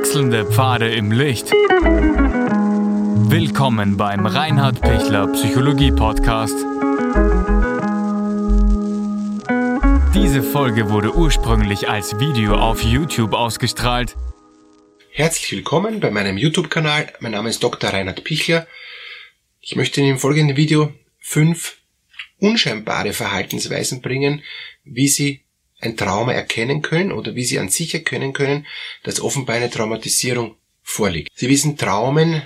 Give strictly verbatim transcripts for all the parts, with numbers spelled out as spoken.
Wechselnde Pfade im Licht. Willkommen beim Reinhard Pichler Psychologie Podcast. Diese Folge wurde ursprünglich als Video auf YouTube ausgestrahlt. Herzlich willkommen bei meinem YouTube-Kanal. Mein Name ist Doktor Reinhard Pichler. Ich möchte Ihnen im folgenden Video fünf unscheinbare Verhaltensweisen bringen, wie Sie ein Trauma erkennen können oder wie Sie an sich erkennen können, dass offenbar eine Traumatisierung vorliegt. Sie wissen, Traumen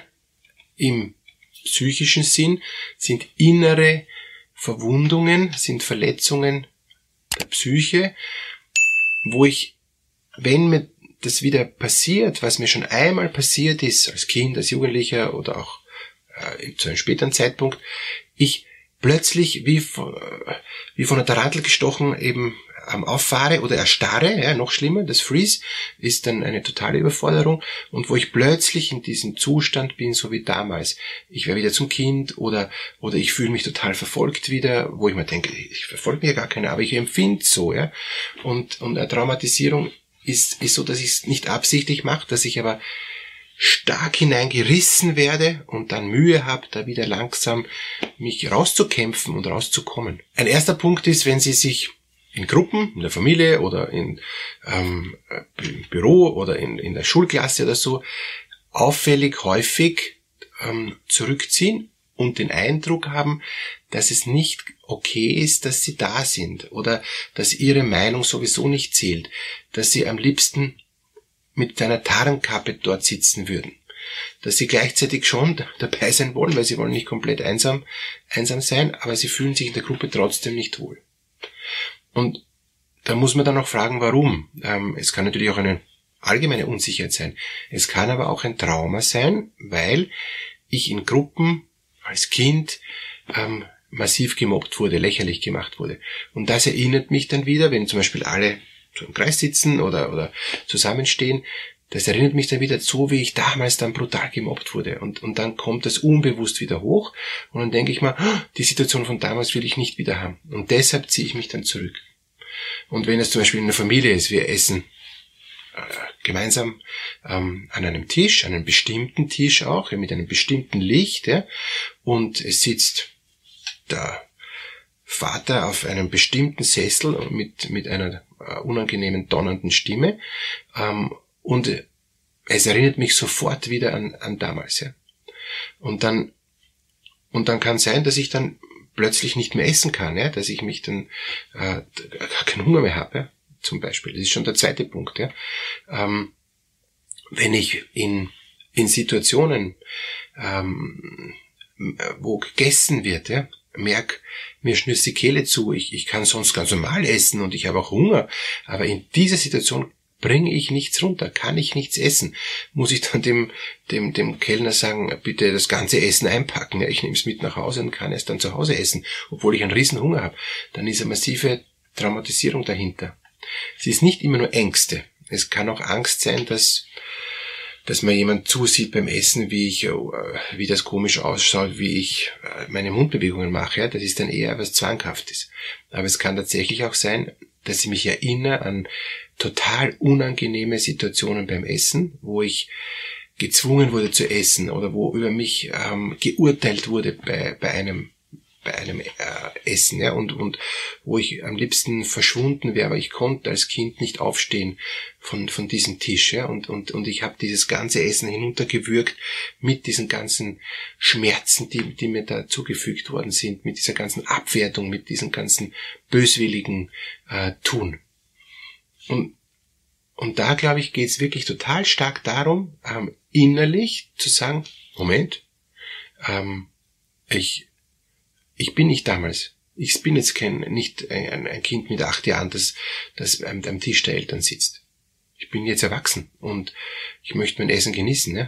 im psychischen Sinn sind innere Verwundungen, sind Verletzungen der Psyche, wo ich, wenn mir das wieder passiert, was mir schon einmal passiert ist, als Kind, als Jugendlicher oder auch äh, zu einem späteren Zeitpunkt, ich plötzlich wie, wie von einer Tarantel gestochen eben ähm, auffahre oder erstarre, ja, noch schlimmer, das Freeze ist dann eine totale Überforderung und wo ich plötzlich in diesem Zustand bin, so wie damals. Ich wäre wieder zum Kind oder oder ich fühle mich total verfolgt wieder, wo ich mir denke, ich verfolge mich ja gar keiner, aber ich empfinde es so, ja. Und, und eine Traumatisierung ist, ist so, dass ich es nicht absichtlich mache, dass ich aber stark hineingerissen werde und dann Mühe habe, da wieder langsam mich rauszukämpfen und rauszukommen. Ein erster Punkt ist, wenn Sie sich in Gruppen, in der Familie oder in, ähm, im Büro oder in, in der Schulklasse oder so auffällig häufig ähm, zurückziehen und den Eindruck haben, dass es nicht okay ist, dass Sie da sind oder dass Ihre Meinung sowieso nicht zählt, dass Sie am liebsten mit einer Tarnkappe dort sitzen würden, dass Sie gleichzeitig schon dabei sein wollen, weil Sie wollen nicht komplett einsam, einsam sein, aber Sie fühlen sich in der Gruppe trotzdem nicht wohl. Und da muss man dann auch fragen, warum. Ähm, es kann natürlich auch eine allgemeine Unsicherheit sein. Es kann aber auch ein Trauma sein, weil ich in Gruppen als Kind ähm, massiv gemobbt wurde, lächerlich gemacht wurde. Und das erinnert mich dann wieder, wenn zum Beispiel alle so im Kreis sitzen oder, oder zusammenstehen, das erinnert mich dann wieder so, wie ich damals dann brutal gemobbt wurde. Und, und dann kommt das unbewusst wieder hoch und dann denke ich mal, die Situation von damals will ich nicht wieder haben. Und deshalb ziehe ich mich dann zurück. Und wenn es zum Beispiel in der Familie ist, wir essen äh, gemeinsam ähm, an einem Tisch, an einem bestimmten Tisch auch, ja, mit einem bestimmten Licht, ja, und es sitzt der Vater auf einem bestimmten Sessel mit, mit einer äh, unangenehmen, donnernden Stimme, ähm, und es erinnert mich sofort wieder an, an damals, ja. Und dann, und dann kann sein, dass ich dann plötzlich nicht mehr essen kann, ja, dass ich mich dann äh, gar keinen Hunger mehr habe, ja, zum Beispiel. Das ist schon der zweite Punkt, ja. Ähm, wenn ich in in Situationen, ähm, wo gegessen wird, ja, merk, mir schnürst die Kehle zu, ich, ich kann sonst ganz normal essen und ich habe auch Hunger, aber in dieser Situation bringe ich nichts runter, kann ich nichts essen, muss ich dann dem dem dem Kellner sagen, bitte das ganze Essen einpacken, ja, ich nehme es mit nach Hause und kann es dann zu Hause essen, obwohl ich einen riesen Hunger habe, dann ist eine massive Traumatisierung dahinter. Es ist nicht immer nur Ängste, es kann auch Angst sein, dass dass mir jemand zusieht beim Essen, wie ich, wie das komisch ausschaut, wie ich meine Mundbewegungen mache, ja, das ist dann eher was Zwanghaftes. Aber es kann tatsächlich auch sein, dass ich mich erinnere an total unangenehme Situationen beim Essen, wo ich gezwungen wurde zu essen oder wo über mich ähm, geurteilt wurde bei, bei einem bei einem äh, Essen, ja, und und wo ich am liebsten verschwunden wäre, aber ich konnte als Kind nicht aufstehen von von diesem Tisch, ja, und und und ich habe dieses ganze Essen hinuntergewürgt mit diesen ganzen Schmerzen, die die mir da zugefügt worden sind, mit dieser ganzen Abwertung, mit diesem ganzen böswilligen äh, Tun. Und und da, glaube ich, geht es wirklich total stark darum, ähm, innerlich zu sagen, Moment, ähm, ich Ich bin nicht damals. Ich bin jetzt kein, nicht ein, ein Kind mit acht Jahren, das, das am, am Tisch der Eltern sitzt. Ich bin jetzt erwachsen und ich möchte mein Essen genießen, ne?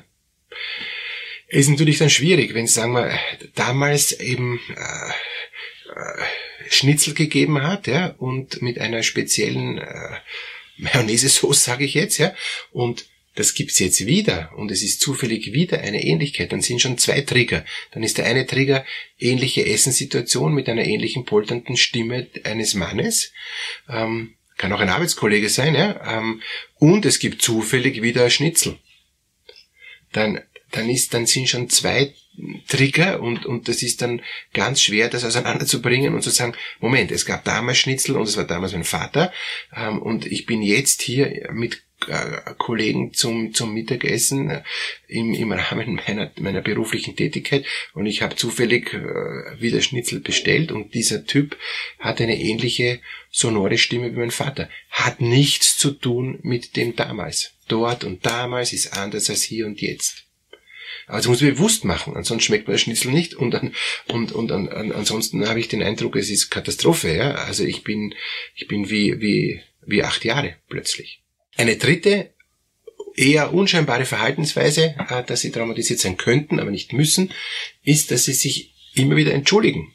Es ist natürlich dann schwierig, wenn es, sagen wir, damals eben äh, äh, Schnitzel gegeben hat, ja, und mit einer speziellen äh, Mayonnaise-Sauce, sage ich jetzt, ja, und das gibt's jetzt wieder und es ist zufällig wieder eine Ähnlichkeit, dann sind schon zwei Trigger. Dann ist der eine Trigger ähnliche Essenssituation mit einer ähnlichen polternden Stimme eines Mannes, ähm, kann auch ein Arbeitskollege sein, ja, ähm, und es gibt zufällig wieder Schnitzel. dann, dann ist, dann sind schon zwei Trigger und, und das ist dann ganz schwer, das auseinanderzubringen und zu sagen, Moment, es gab damals Schnitzel und es war damals mein Vater, ähm, und ich bin jetzt hier mit äh, Kollegen zum, zum Mittagessen äh, im, im Rahmen meiner, meiner beruflichen Tätigkeit und ich habe zufällig äh, wieder Schnitzel bestellt und dieser Typ hat eine ähnliche sonore Stimme wie mein Vater. Hat nichts zu tun mit dem damals. Dort und damals ist anders als hier und jetzt. Also muss man bewusst machen, ansonsten schmeckt man das Schnitzel nicht und an, und und an, an, ansonsten habe ich den Eindruck, es ist Katastrophe, ja. Also ich bin ich bin wie wie wie acht Jahre plötzlich. Eine dritte eher unscheinbare Verhaltensweise, äh, dass sie traumatisiert sein könnten, aber nicht müssen, ist, dass sie sich immer wieder entschuldigen,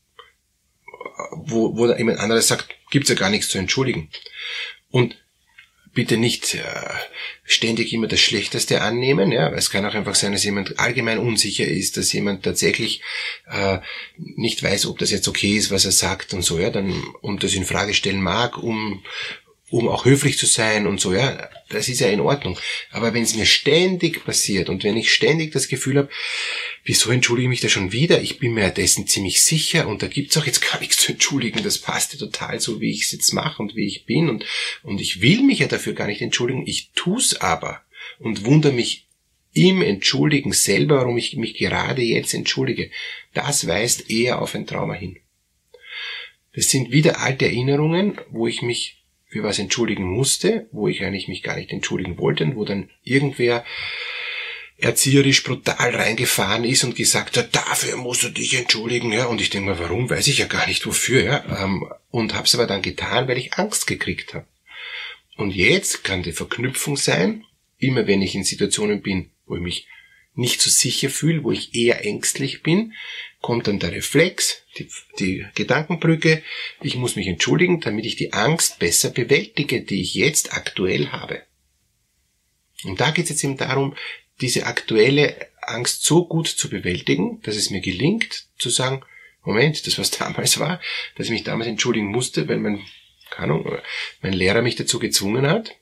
wo wo da jemand anderes sagt, gibt's ja gar nichts zu entschuldigen. Und bitte nicht äh, ständig immer das Schlechteste annehmen. Ja, es kann auch einfach sein, dass jemand allgemein unsicher ist, dass jemand tatsächlich äh, nicht weiß, ob das jetzt okay ist, was er sagt und so, ja, dann und das in Frage stellen mag, um um auch höflich zu sein und so, ja, das ist ja in Ordnung. Aber wenn es mir ständig passiert und wenn ich ständig das Gefühl habe, wieso entschuldige ich mich da schon wieder? Ich bin mir dessen ziemlich sicher und da gibt's auch jetzt gar nichts zu entschuldigen. Das passt ja total so, wie ich es jetzt mache und wie ich bin und und ich will mich ja dafür gar nicht entschuldigen. Ich tu's aber und wundere mich im Entschuldigen selber, warum ich mich gerade jetzt entschuldige. Das weist eher auf ein Trauma hin. Das sind wieder alte Erinnerungen, wo ich mich für was entschuldigen musste, wo ich eigentlich mich gar nicht entschuldigen wollte und wo dann irgendwer erzieherisch brutal reingefahren ist und gesagt hat, dafür musst du dich entschuldigen, ja, und ich denke mal, warum, weiß ich ja gar nicht wofür, ja, ähm, und hab's aber dann getan, weil ich Angst gekriegt habe. Und jetzt kann die Verknüpfung sein, immer wenn ich in Situationen bin, wo ich mich nicht so sicher fühle, wo ich eher ängstlich bin, kommt dann der Reflex, die, die Gedankenbrücke, ich muss mich entschuldigen, damit ich die Angst besser bewältige, die ich jetzt aktuell habe. Und da geht es jetzt eben darum, diese aktuelle Angst so gut zu bewältigen, dass es mir gelingt, zu sagen, Moment, das was damals war, dass ich mich damals entschuldigen musste, weil mein, keine Ahnung, mein Lehrer mich dazu gezwungen hat,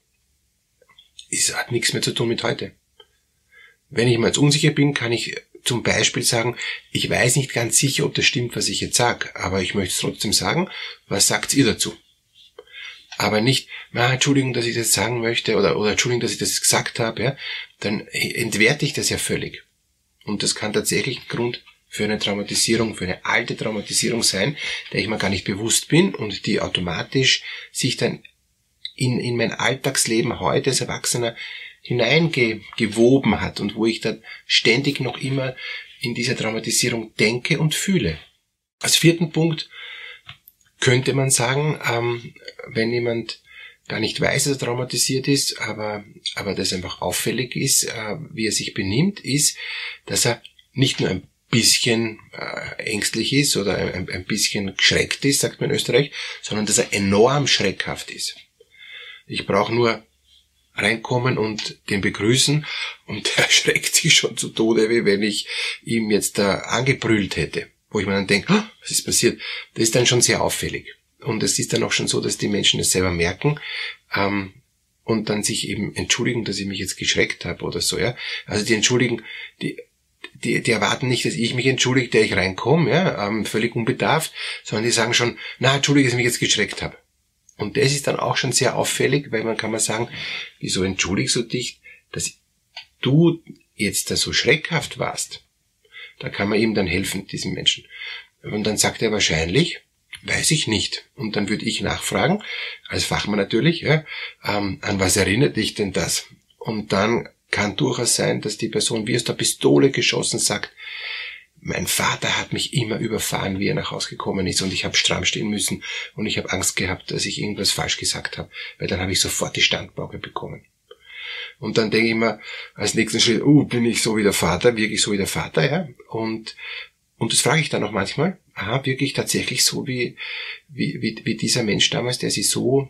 es hat nichts mehr zu tun mit heute. Wenn ich mal jetzt unsicher bin, kann ich zum Beispiel sagen, ich weiß nicht ganz sicher, ob das stimmt, was ich jetzt sage, aber ich möchte es trotzdem sagen, was sagt ihr dazu? Aber nicht, na, Entschuldigung, dass ich das sagen möchte, oder, oder Entschuldigung, dass ich das gesagt habe, ja, dann entwerte ich das ja völlig. Und das kann tatsächlich ein Grund für eine Traumatisierung, für eine alte Traumatisierung sein, der ich mir gar nicht bewusst bin und die automatisch sich dann in, in mein Alltagsleben heute als Erwachsener hineingewoben hat und wo ich dann ständig noch immer in dieser Traumatisierung denke und fühle. Als vierten Punkt könnte man sagen, ähm, wenn jemand gar nicht weiß, dass er traumatisiert ist, aber, aber das einfach auffällig ist, äh, wie er sich benimmt, ist, dass er nicht nur ein bisschen äh, ängstlich ist oder ein, ein bisschen geschreckt ist, sagt man in Österreich, sondern dass er enorm schreckhaft ist. Ich brauche nur reinkommen und den begrüßen und der schreckt sich schon zu Tode, wie wenn ich ihm jetzt da angebrüllt hätte. Wo ich mir dann denke, oh, was ist passiert? Das ist dann schon sehr auffällig. Und es ist dann auch schon so, dass die Menschen das selber merken ähm, und dann sich eben entschuldigen, dass ich mich jetzt geschreckt habe oder so. Ja, also die entschuldigen, die die, die erwarten nicht, dass ich mich entschuldige, der ich reinkomme, ja, ähm, völlig unbedarft, sondern die sagen schon, na, entschuldige, dass ich mich jetzt geschreckt habe. Und das ist dann auch schon sehr auffällig, weil man kann mal sagen, wieso entschuldigst du dich, dass du jetzt da so schreckhaft warst? Da kann man ihm dann helfen, diesem Menschen. Und dann sagt er wahrscheinlich, weiß ich nicht. Und dann würde ich nachfragen, als Fachmann natürlich, ja, ähm, an was erinnert dich denn das? Und dann kann durchaus sein, dass die Person wie aus der Pistole geschossen sagt, mein Vater hat mich immer überfahren, wie er nach Hause gekommen ist und ich habe stramm stehen müssen und ich habe Angst gehabt, dass ich irgendwas falsch gesagt habe, weil dann habe ich sofort die Standpauke bekommen. Und dann denke ich mir als nächsten Schritt, uh, bin ich so wie der Vater, wirklich so wie der Vater, ja? Und und das frage ich dann auch manchmal, aha, wirklich tatsächlich so wie wie wie, wie dieser Mensch damals, der sie so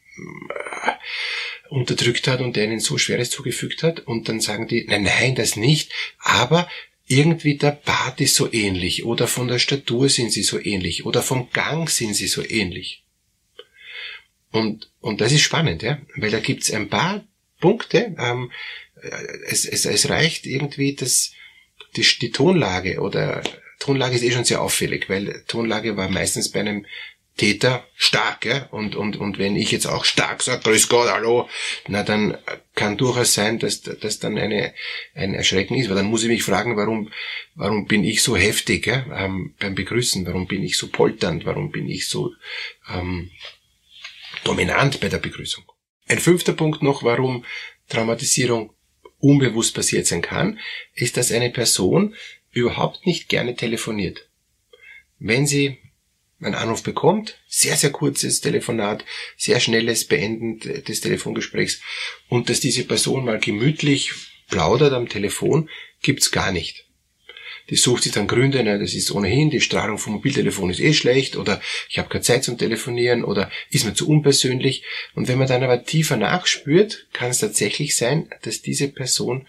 äh, unterdrückt hat und der ihnen so Schweres zugefügt hat. Und dann sagen die, nein, nein, das nicht, aber irgendwie der Bart ist so ähnlich oder von der Statur sind sie so ähnlich oder vom Gang sind sie so ähnlich. Und und das ist spannend, ja, weil da gibt's ein paar Punkte. Ähm, es, es, es reicht irgendwie, dass die, die Tonlage oder Tonlage ist eh schon sehr auffällig, weil Tonlage war meistens bei einem Täter stark, ja, und, und, und wenn ich jetzt auch stark sage, grüß Gott, hallo, na, dann kann durchaus sein, dass, dass dann eine, ein Erschrecken ist, weil dann muss ich mich fragen, warum, warum bin ich so heftig, ja, ähm, beim Begrüßen, warum bin ich so polternd, warum bin ich so, ähm, dominant bei der Begrüßung. Ein fünfter Punkt noch, warum Traumatisierung unbewusst passiert sein kann, ist, dass eine Person überhaupt nicht gerne telefoniert. Wenn sie einen Anruf bekommt, sehr, sehr kurzes Telefonat, sehr schnelles Beenden des Telefongesprächs und dass diese Person mal gemütlich plaudert am Telefon, gibt's gar nicht. Die sucht sich dann Gründe, na, das ist ohnehin, die Strahlung vom Mobiltelefon ist eh schlecht oder ich habe keine Zeit zum Telefonieren oder ist mir zu unpersönlich. Und wenn man dann aber tiefer nachspürt, kann es tatsächlich sein, dass diese Person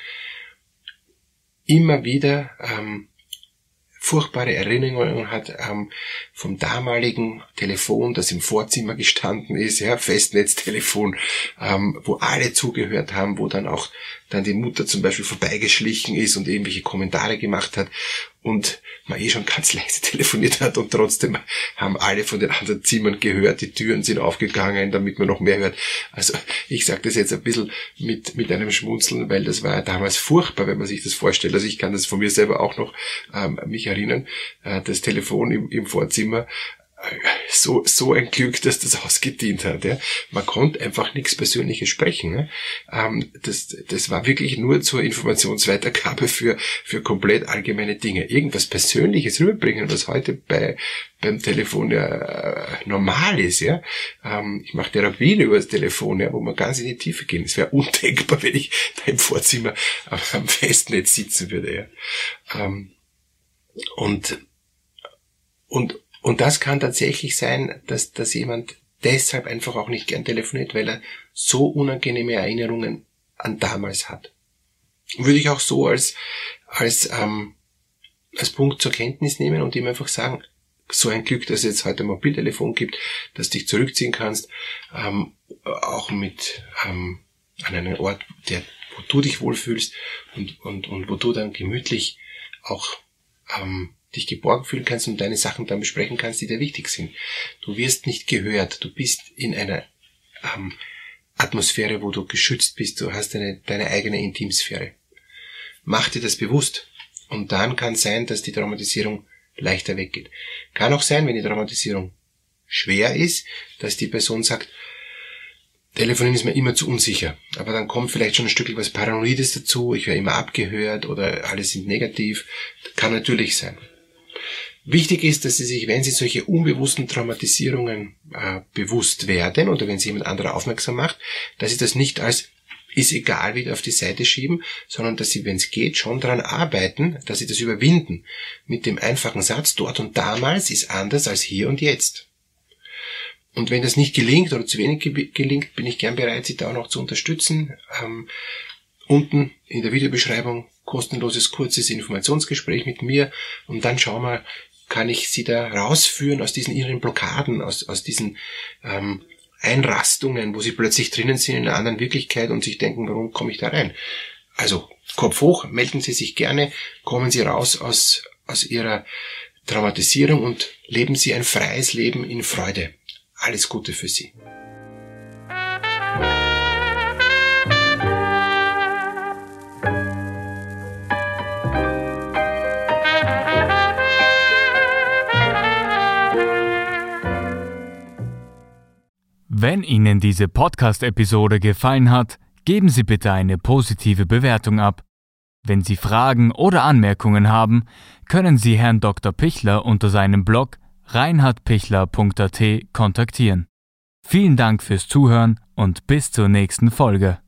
immer wieder ähm, furchtbare Erinnerungen hat ähm, vom damaligen Telefon, das im Vorzimmer gestanden ist, ja, Festnetztelefon, ähm, wo alle zugehört haben, wo dann auch dann die Mutter zum Beispiel vorbeigeschlichen ist und irgendwelche Kommentare gemacht hat und man eh schon ganz leise telefoniert hat und trotzdem haben alle von den anderen Zimmern gehört, die Türen sind aufgegangen, damit man noch mehr hört. Also ich sage das jetzt ein bisschen mit mit einem Schmunzeln, weil das war damals furchtbar, wenn man sich das vorstellt. Also ich kann das von mir selber auch noch ähm, mich erinnern, äh, das Telefon im, im Vorzimmer, so so ein Glück, dass das ausgedient hat. Ja. Man konnte einfach nichts Persönliches sprechen. Ne. Ähm, das das war wirklich nur zur Informationsweitergabe für für komplett allgemeine Dinge. Irgendwas Persönliches rüberbringen, was heute bei beim Telefon ja äh, normal ist. Ja. Ähm, ich mache Therapien über das Telefon, ja, wo man ganz in die Tiefe gehen. Es wäre undenkbar, wenn ich da im Vorzimmer am Festnetz sitzen würde. Ja. Ähm, und und Und das kann tatsächlich sein, dass, dass jemand deshalb einfach auch nicht gern telefoniert, weil er so unangenehme Erinnerungen an damals hat. Würde ich auch so als, als, ähm, als Punkt zur Kenntnis nehmen und ihm einfach sagen, so ein Glück, dass es jetzt heute ein Mobiltelefon gibt, dass du dich zurückziehen kannst, ähm, auch mit, ähm, an einen Ort, der, wo du dich wohlfühlst und, und, und wo du dann gemütlich auch, ähm, dich geborgen fühlen kannst und deine Sachen dann besprechen kannst, die dir wichtig sind. Du wirst nicht gehört, du bist in einer ähm, Atmosphäre, wo du geschützt bist, du hast deine, deine eigene Intimsphäre. Mach dir das bewusst und dann kann sein, dass die Traumatisierung leichter weggeht. Kann auch sein, wenn die Traumatisierung schwer ist, dass die Person sagt, Telefonieren ist mir immer zu unsicher, aber dann kommt vielleicht schon ein Stück was Paranoides dazu, ich werde immer abgehört oder alle sind negativ, kann natürlich sein. Wichtig ist, dass Sie sich, wenn Sie solche unbewussten Traumatisierungen äh, bewusst werden oder wenn Sie jemand anderer aufmerksam macht, dass Sie das nicht als ist egal wieder auf die Seite schieben, sondern dass Sie, wenn es geht, schon daran arbeiten, dass Sie das überwinden. Mit dem einfachen Satz, dort und damals ist anders als hier und jetzt. Und wenn das nicht gelingt oder zu wenig ge- gelingt, bin ich gern bereit, Sie da auch noch zu unterstützen. Ähm, unten in der Videobeschreibung kostenloses, kurzes Informationsgespräch mit mir und dann schauen wir, kann ich Sie da rausführen aus diesen inneren Blockaden, aus, aus diesen ähm, Einrastungen, wo Sie plötzlich drinnen sind in einer anderen Wirklichkeit und sich denken, warum komme ich da rein? Also Kopf hoch, melden Sie sich gerne, kommen Sie raus aus, aus Ihrer Traumatisierung und leben Sie ein freies Leben in Freude. Alles Gute für Sie. Wenn Ihnen diese Podcast-Episode gefallen hat, geben Sie bitte eine positive Bewertung ab. Wenn Sie Fragen oder Anmerkungen haben, können Sie Herrn Doktor Pichler unter seinem Blog reinhard pichler punkt a t kontaktieren. Vielen Dank fürs Zuhören und bis zur nächsten Folge.